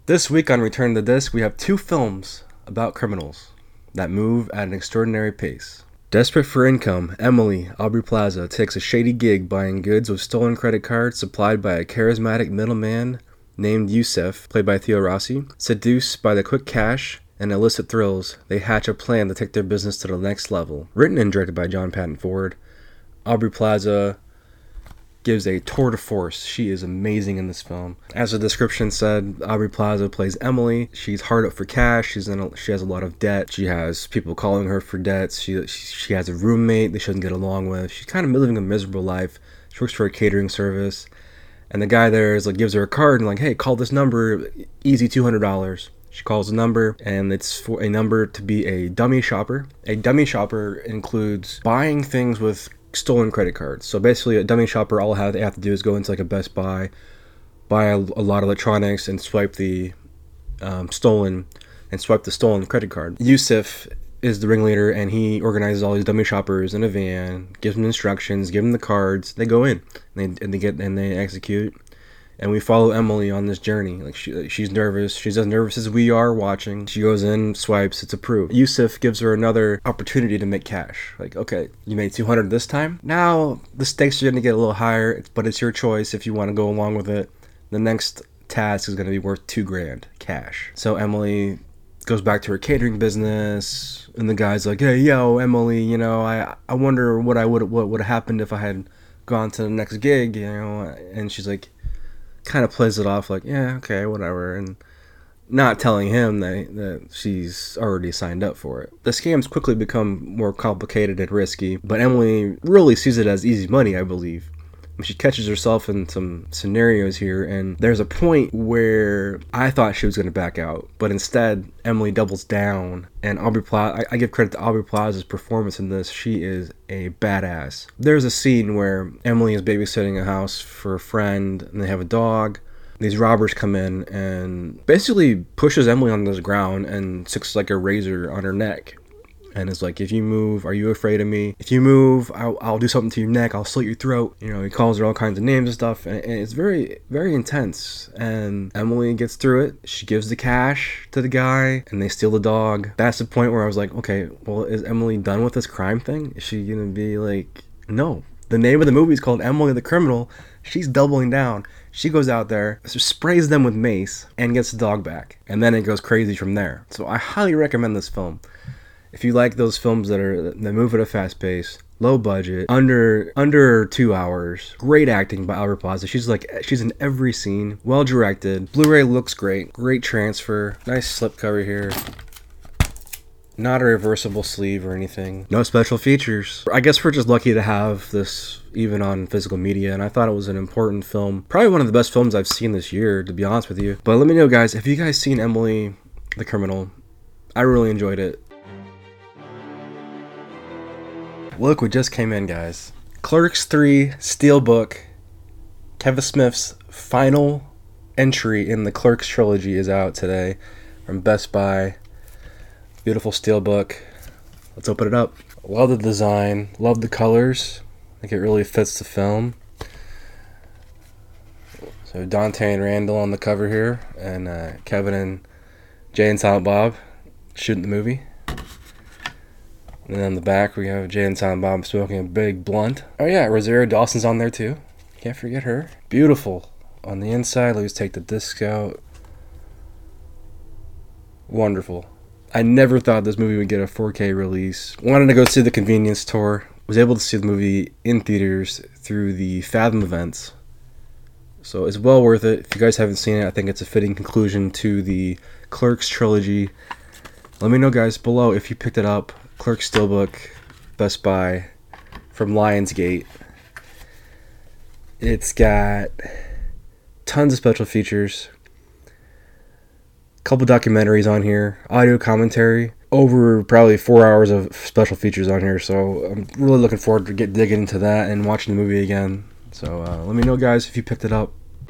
This week on Return to Disc, we have two films about criminals that move at an extraordinary pace. Desperate for income, Emily, Aubrey Plaza, takes a shady gig buying goods with stolen credit cards supplied by a charismatic middleman named Yusef, played by Theo Rossi. Seduced by the quick cash and illicit thrills, they hatch a plan to take their business to the next level. Written and directed by John Patton Ford, Aubrey Plaza gives a tour de force. She is amazing in this film. As the description said, Aubrey Plaza plays Emily. She's hard up for cash. She has a lot of debt. She has people calling her for debts. She has a roommate that she doesn't get along with. She's kind of living a miserable life. She works for a catering service, and the guy there is like gives her a card and like, hey, call this number, easy $200. She calls the number, and it's for a number to be a dummy shopper. A dummy shopper includes buying things with stolen credit cards. So basically, a dummy shopper, all they have to do is go into like a Best Buy, buy a lot of electronics, and swipe the stolen credit card. Yusuf is the ringleader, and he organizes all these dummy shoppers in a van, gives them instructions, gives them the cards. They go in, and they execute. And we follow Emily on this journey. Like she's nervous. She's as nervous as we are watching. She goes in, swipes, it's approved. Yusuf gives her another opportunity to make cash. Like, okay, you made $200 this time. Now the stakes are going to get a little higher, but it's your choice if you want to go along with it. The next task is going to be worth $2,000 cash. So Emily goes back to her catering business, and the guy's like, "Hey, yo, Emily, you know, I wonder what would have happened if I had gone to the next gig, you know?" And she's like, kind of plays it off like, yeah, okay, whatever, and not telling him that she's already signed up for it. The scams quickly become more complicated and risky, but Emily really sees it as easy money, I believe. She catches herself in some scenarios here, and there's a point where I thought she was going to back out, but instead Emily doubles down, and I give credit to Aubrey Plaza's performance in this. She is a badass. There's a scene where Emily is babysitting a house for a friend, and they have a dog. These robbers come in and basically pushes Emily on the ground and sticks like a razor on her neck. And it's like, if you move, are you afraid of me? If you move, I'll do something to your neck. I'll slit your throat. You know, he calls her all kinds of names and stuff. And it's very, very intense. And Emily gets through it. She gives the cash to the guy, and they steal the dog. That's the point where I was like, okay, well, is Emily done with this crime thing? Is she going to be like, no. The name of the movie is called Emily the Criminal. She's doubling down. She goes out there, sprays them with mace, and gets the dog back. And then it goes crazy from there. So I highly recommend this film. If you like those films that move at a fast pace, low budget, under 2 hours, great acting by Aubrey Plaza. She's in every scene, well directed. Blu-ray looks great, great transfer, nice slipcover here. Not a reversible sleeve or anything. No special features. I guess we're just lucky to have this even on physical media, and I thought it was an important film. Probably one of the best films I've seen this year, to be honest with you. But let me know, guys, have you guys seen Emily the Criminal? I really enjoyed it. Look what just came in, guys. Clerks 3 Steelbook. Kevin Smith's final entry in the Clerks trilogy is out today from Best Buy. Beautiful steelbook. Let's open it up. Love the design. Love the colors. I think it really fits the film. So Dante and Randall on the cover here, and Kevin and Jay and Silent Bob shooting the movie. And then on the back, we have Jay and Silent Bob smoking a big blunt. Oh yeah, Rosario Dawson's on there too. Can't forget her. Beautiful. On the inside, let's take the disc out. Wonderful. I never thought this movie would get a 4K release. Wanted to go see the convenience store. Was able to see the movie in theaters through the Fathom events. So it's well worth it. If you guys haven't seen it, I think it's a fitting conclusion to the Clerks trilogy. Let me know, guys, below if you picked it up. Clerks Steelbook, Best Buy, from Lionsgate. It's got tons of special features. Couple documentaries on here. Audio commentary. Over probably 4 hours of special features on here. So I'm really looking forward to digging into that and watching the movie again. So let me know, guys, if you picked it up.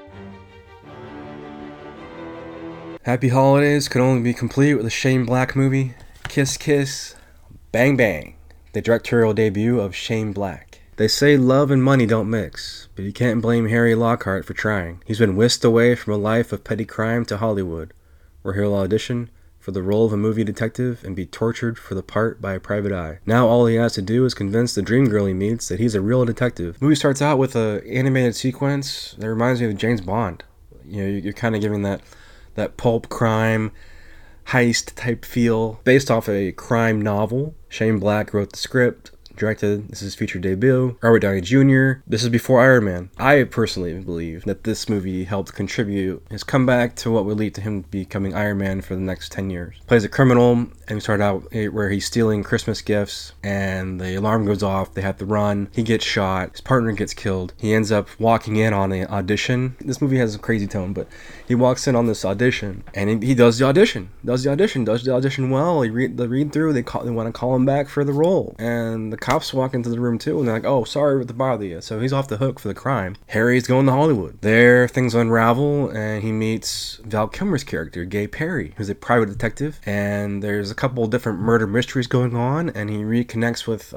Happy Holidays could only be complete with a Shane Black movie. Kiss Kiss, Bang Bang, the directorial debut of Shane Black. They say love and money don't mix, but you can't blame Harry Lockhart for trying. He's been whisked away from a life of petty crime to Hollywood, where he'll audition for the role of a movie detective and be tortured for the part by a private eye. Now all he has to do is convince the dream girl he meets that he's a real detective. The movie starts out with an animated sequence that reminds me of James Bond. You know, you're kind of giving that pulp crime heist type feel based off a crime novel. Shane Black wrote the script, directed. This is his feature debut. Robert Downey Jr. This is before Iron Man. I personally believe that this movie helped contribute his comeback to what would lead to him becoming Iron Man for the next 10 years. Plays a criminal, and we start out where he's stealing Christmas gifts, and the alarm goes off. They have to run. He gets shot. His partner gets killed. He ends up walking in on an audition. This movie has a crazy tone, but he walks in on this audition, and he does the audition. Does the audition well. He read through. They want to call him back for the role, and the cops walk into the room too, and they're like, "Oh, sorry to bother you." So he's off the hook for the crime. Harry's going to Hollywood. There, things unravel, and he meets Val Kilmer's character, Gay Perry, who's a private detective, and there's a couple different murder mysteries going on, and he reconnects with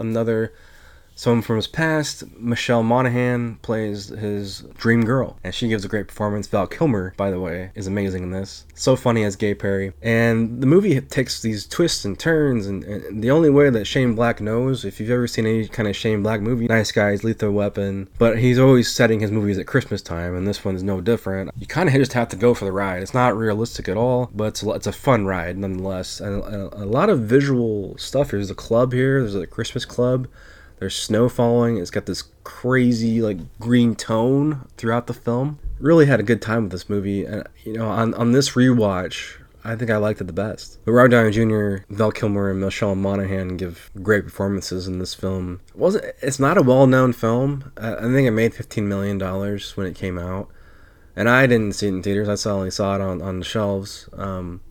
someone from his past. Michelle Monaghan plays his dream girl, and she gives a great performance. Val Kilmer, by the way, is amazing in this. So funny as Gay Perry. And the movie takes these twists and turns, and the only way that Shane Black knows, if you've ever seen any kind of Shane Black movie, Nice Guys, Lethal Weapon, but he's always setting his movies at Christmas time, and this one is no different. You kind of just have to go for the ride. It's not realistic at all, but it's a fun ride nonetheless. And a lot of visual stuff. There's a club here. There's a Christmas club. There's snow falling. It's got this crazy green tone throughout the film. Really had a good time with this movie, and on this rewatch, I think I liked it the best. But Robert Downey Jr., Val Kilmer, and Michelle Monaghan give great performances in this film. It's not a well-known film. I think it made $15 million when it came out, and I didn't see it in theaters. I only saw it on the shelves. A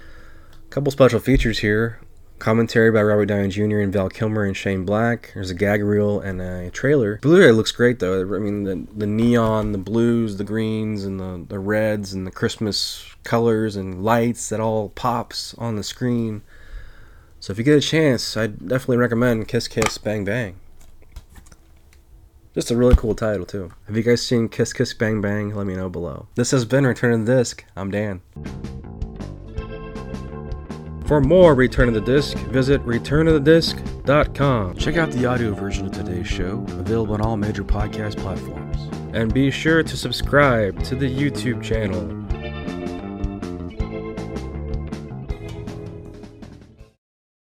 couple special features here. Commentary by Robert Downey Jr. and Val Kilmer and Shane Black. There's a gag reel and a trailer. Blu-ray looks great though. I mean, the neon, the blues, the greens, and the reds, and the Christmas colors and lights that all pops on the screen. So if you get a chance, I definitely recommend Kiss Kiss Bang Bang. Just a really cool title too. Have you guys seen Kiss Kiss Bang Bang? Let me know below. This has been Return of the Disc. I'm Dan. For more Return of the Disc, visit returnofthedisc.com. Check out the audio version of today's show, available on all major podcast platforms. And be sure to subscribe to the YouTube channel.